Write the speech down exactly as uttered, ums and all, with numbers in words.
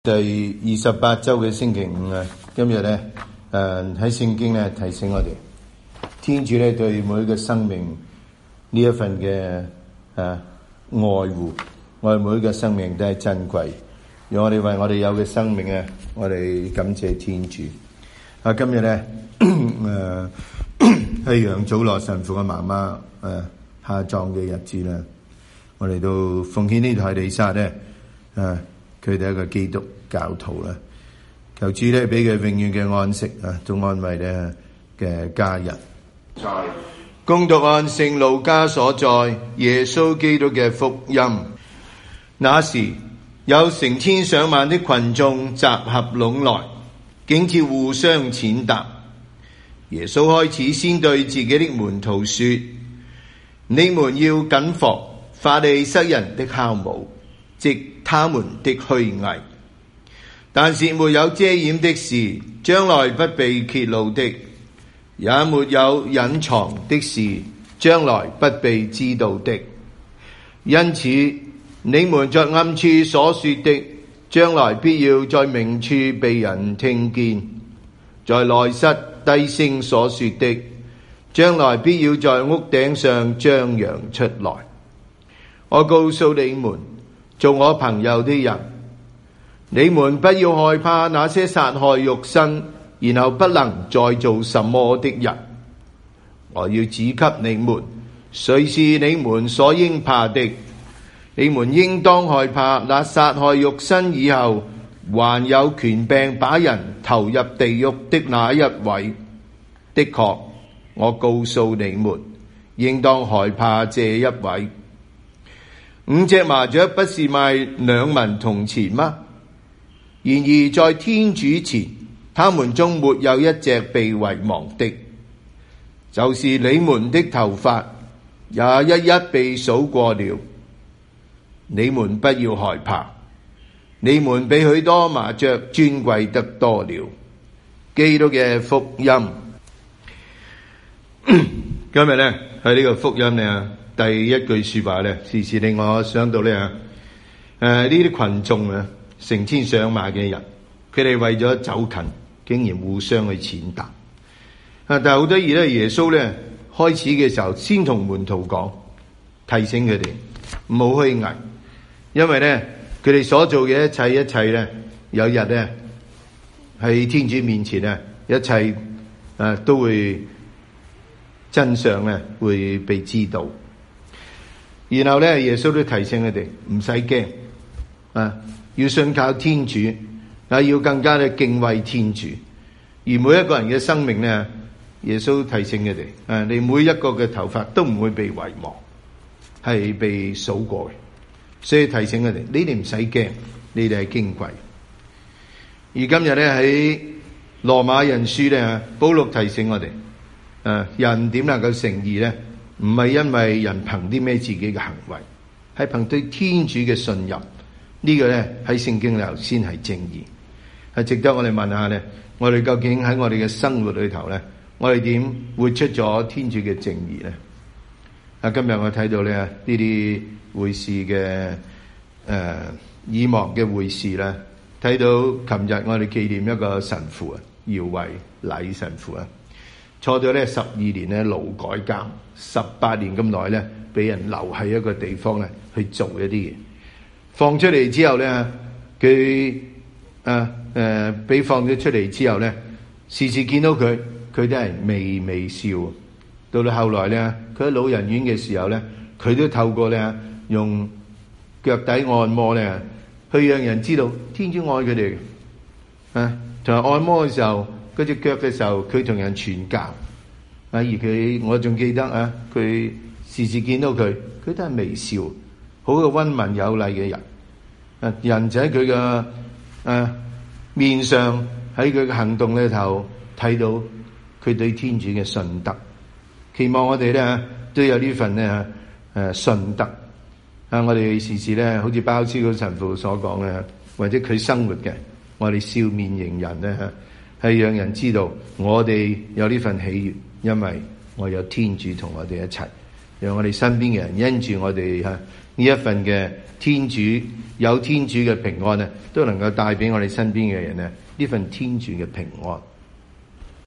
第二十八周嘅星期五啊，今日咧誒喺聖經咧提醒我哋，天主咧對每一個生命呢一份嘅誒、啊、愛護，我哋每一個生命都係珍貴，讓我哋為我哋有嘅生命啊，我哋感謝天主。啊，今日咧誒係楊祖羅神父嘅媽媽誒下葬嘅日子啦，我哋都奉獻呢台彌撒咧誒。佢哋一個基督教徒啦，求主咧俾佢永遠嘅安息啊，都安慰咧嘅家人。恭讀按聖路加所載耶穌基督嘅福音。那時有成千上萬的群眾集合攏來，竟似互相踐踏。耶穌開始先對自己的門徒說：你們要謹防法利塞人的酵母，即他們的虛偽，但是沒有遮掩的事，將來不被揭露的；也沒有隱藏的事，將來不被知道的。因此，你們在暗處所說的，將來必要在明處被人聽見；在內室低聲所說的，將來必要在屋頂上張揚出來。我告訴你們，做我朋友的人，你們不要害怕那些殺害肉身，然後不能再做什麼的人。我要指給你們，誰是你們所應怕的。你們應當害怕那殺害肉身以後，還有權柄把人投入地獄的那一位。的確，我告訴你們，應當害怕這一位。五隻麻雀不是賣兩文銅錢嗎？然而在天主前，他們中沒有一隻被遺忘的。就是你們的頭髮也一一被數過了。你們不要害怕，你們比許多麻雀尊貴得多了。基督嘅福音。今日呢，喺呢個福音呢，第一句說話咧，時時令我想到咧，誒呢啲群眾啊，成千上萬嘅人，佢哋為咗走近，竟然互相去踐踏。啊！但係好得意咧，耶穌咧開始嘅時候，先同門徒講，提醒佢哋唔好虛偽，因為咧佢哋所做嘅一切一切咧，有日咧喺天主面前咧，一切誒都會真相咧會被知道。然後咧，耶穌都提醒佢哋唔使驚啊，要信靠天主啊，要更加嘅敬畏天主。而每一個人嘅生命咧，耶穌提醒佢哋啊，你每一個嘅頭髮都唔會被遺忘，係被數過嘅。所以提醒佢哋，你哋唔使驚，你哋係矜貴。而今日咧喺羅馬人書咧，保祿提醒我哋啊，人點能夠成義咧？唔係因為人憑啲咩自己嘅行為，係憑對天主嘅信任。呢個咧喺聖經裏頭先係正義，係值得我哋問下咧。我哋究竟喺我哋嘅生活裏頭咧，我哋點活出咗天主嘅正義咧？啊，今日我睇到咧呢啲會士嘅誒耳幕嘅會士咧，睇到琴日我哋紀念一個神父啊，姚維禮神父啊。坐咗咧十二年咧勞改監，十八年咁耐咧，俾人留喺一個地方咧去做一啲嘢。放出嚟之後咧，佢誒誒俾放咗出嚟之後咧，時時見到佢，佢都係微微笑。到到後來咧，佢喺老人院嘅時候咧，佢都透過咧用腳底按摩咧，去讓人知道天主愛佢哋。啊，同埋按摩嘅時候。嗰隻腳嘅時候，佢同人傳教啊！而佢，我仲記得啊，佢時時見到佢，佢都係微笑，好個溫文有禮嘅人。啊，人就喺佢嘅誒面上，喺佢嘅行動裏頭睇到佢對天主嘅信德。期望我哋咧都有呢份咧誒信德啊！我哋時時咧，好似包超嗰神父所講咧，或者佢生活嘅，我哋笑面迎人咧。係讓人知道我哋有呢份喜悅，因為我有天主同我哋一齊，讓我哋身邊嘅人因住我哋吓呢呢一份嘅天主有天主嘅平安咧，都能夠帶俾我哋身邊嘅人咧呢份天主嘅平安。